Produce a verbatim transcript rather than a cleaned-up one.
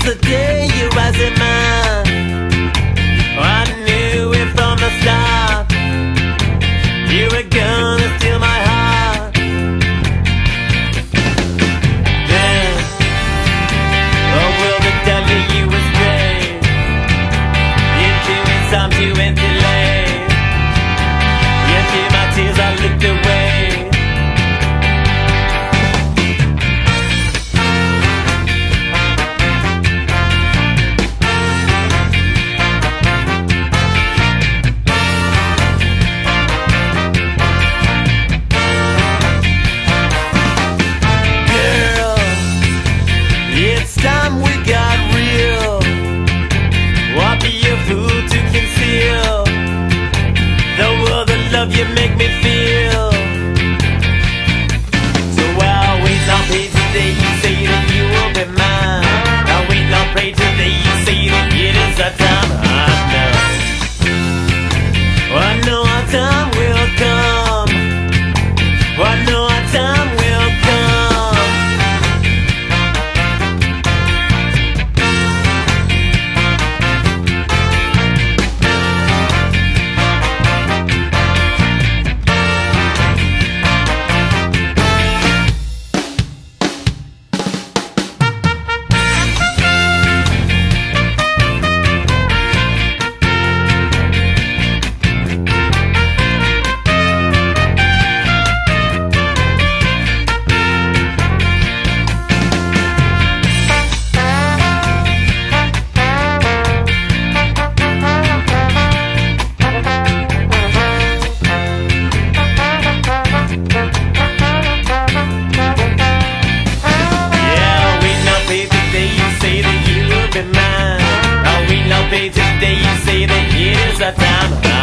the day you was in mine. I knew it from the start. You were gonna steal my heart. Then the world would tell you you was great. You're doing some too empty late. You see my tears, I looked away. Love you make me feel. So I'll wait, I'll pray today you say that you will be mine. I'll wait, I'll pray today you say that it is our time. I know, I know our time will come. I know our time will come. Today you say that it is our time.